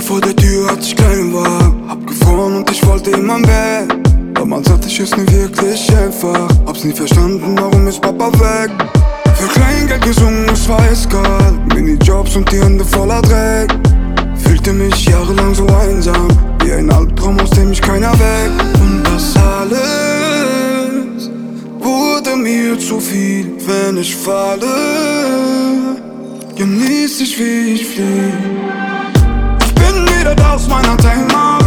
vor der Tür hatte ich keinen Wagen. Hab gefroren und ich wollte immer weg. Damals hatte ich es nie wirklich einfach. Hab's nie verstanden, warum ist Papa weg. Für Kleingeld gesungen, es war eiskalt. Minijobs und die Hände voller Dreck. Fühlte mich jahrelang so einsam, wie ein Albtraum, aus dem mich keiner weg. Und das alles wurde mir zu viel. Wenn ich falle, genieß ich, wie ich flieh. Ich bin wieder da aus meiner Heimat.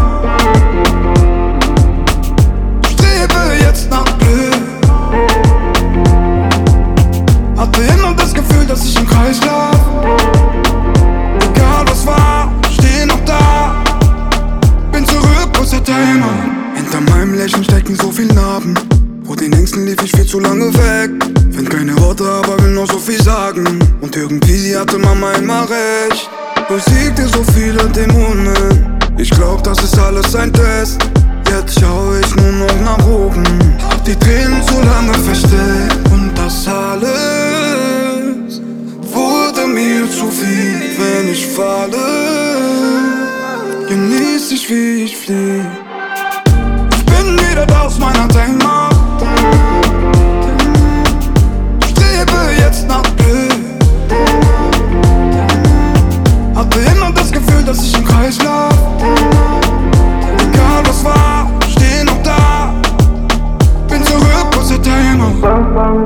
Strebe jetzt nach Glück. Hatte immer das Gefühl, dass ich im Kreis lauf. Egal was war, steh noch da. Bin zurück aus der Heimat. Hinter meinem Lächeln stecken so viel Narben. Vor den Ängsten lief ich viel zu lange weg. Find keine Worte, aber will nur so viel sagen. Und irgendwie hatte Mama immer recht. Besiegte so viele Dämonen. Ich glaub, das ist alles ein Test. Jetzt schau ich nur noch nach oben. Hab die Tränen zu lange versteckt. Und das alles wurde mir zu viel. Wenn ich falle, genieß ich, wie ich flieh. Ich bin wieder da aus meiner Heimat. Strebe jetzt nach Glück. Hatte immer das Gefühl, dass ich im Kreis lauf. Egal was war, steh noch da. Bin zurück aus der Heimat.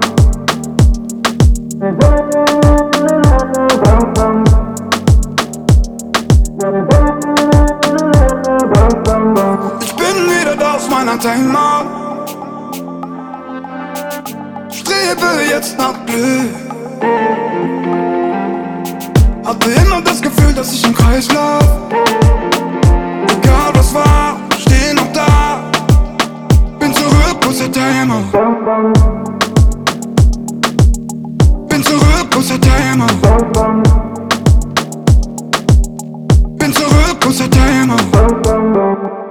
Ich bin wieder da aus meiner Heimat. Strebe jetzt nach Glück. Hatte immer das Gefühl, dass ich im Kreis lauf. Egal was war, steh noch da. Bin zurück aus der Heimat. Bin zurück aus der Heimat. Bin zurück aus der Heimat.